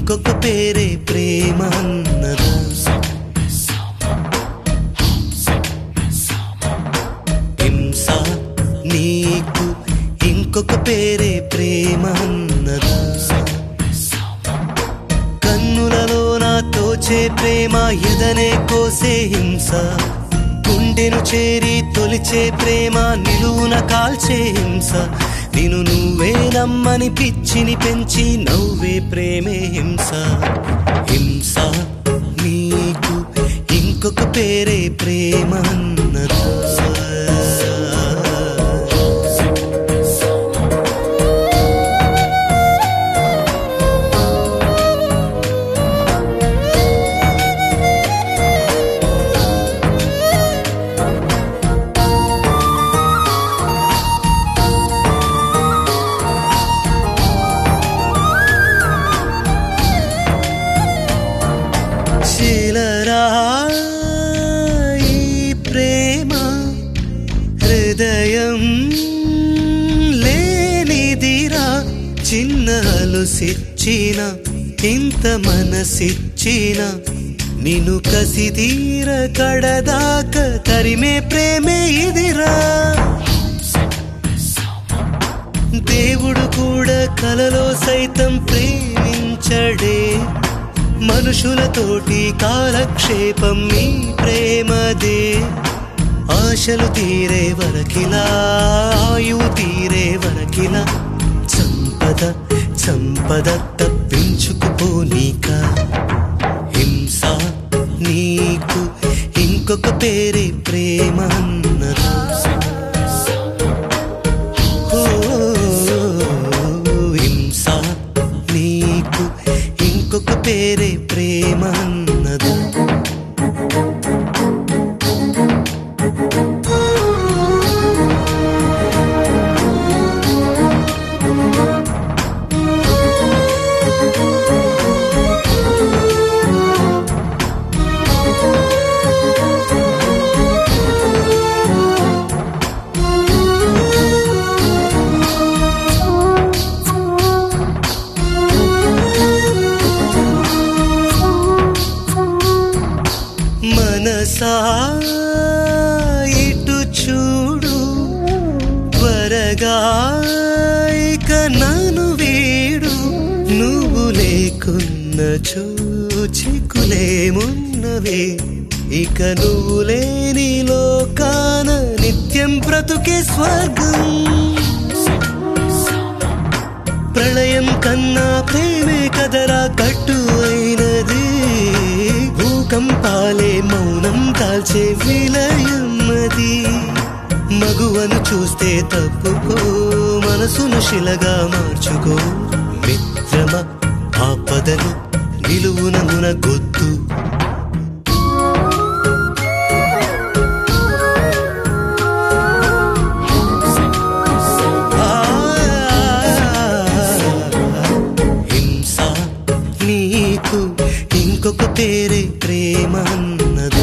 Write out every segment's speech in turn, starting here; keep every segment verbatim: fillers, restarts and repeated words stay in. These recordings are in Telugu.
ఇంకొక పేరే ప్రేమ అన్నదా? హింస నీకు ఇంకొక పేరే ప్రేమ అన్నదా? కన్నులలో నా తోచే ప్రేమ ఎదనే కోసే హింస, గుండెను చేరి తొలిచే ప్రేమ నిలువున కాల్చే హింస. నిన్ను నువ్వే నమ్మని పిచ్చిని పెంచి నవ్వే ప్రేమే హింస. హింస నీకు ఇంకొక పేరే ప్రేమ అన్నదా? ఈ ప్రేమ హృదయం లేనిదిరా, చిన్న అలుసిచ్చిన ఇంత మనసిచ్చిన నిన్ను కసిదీర కడదాక తరిమే ప్రేమే ఇదిరా. దేవుడు కూడా కలలో సైతం ప్రేమించడే, మనుషులతోటి కాలక్షేపం మీ ప్రేమదే. ఆశలు తీరే వరకిలా, ఆయువు తీరే వరకిలా, సంపద సంపద తప్పించుకుపోనీక. హింస నీకు ఇంకొక పేరే ప్రేమ అన్నదా? హింస నీకు ఇంకొక పేరే ప్రేమ అన్నదా? మనసా ఇటు చూడు, త్వరగా ఇక నన్ను వీడు. నువ్వు లేకున్న చూచికులేమున్నవే, ఇక నువ్వు లేని లోకాన నిత్యం బ్రతుకే స్వర్గం. ప్రళయం కన్నా ప్రేమే కదరా కట్టు అయినది, భూకంపాలే మౌనం దాల్చే విలయమది. మగువను చూస్తే తప్పుకో, మనసును శిలగా మార్చుకో. మిత్రమ ఆపదలు నిలువున మునగొద్దు. హింస నీకు ఇంకొక పేరే ప్రేమ అన్నదా?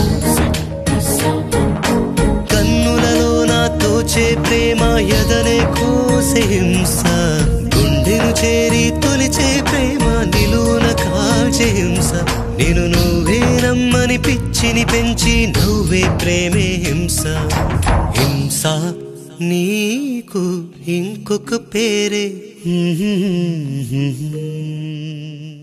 కన్నులలో నా తోచే ప్రేమ ఎదనే కోసే హింస, గుండెను చేరి తొలిచే ప్రేమ నిలువున కాల్చే హింస. నేను నువ్వే నమ్మని పిచ్చిని పెంచి నవ్వే ప్రేమే హింస. హింస నీకు ఇంకొక పేరే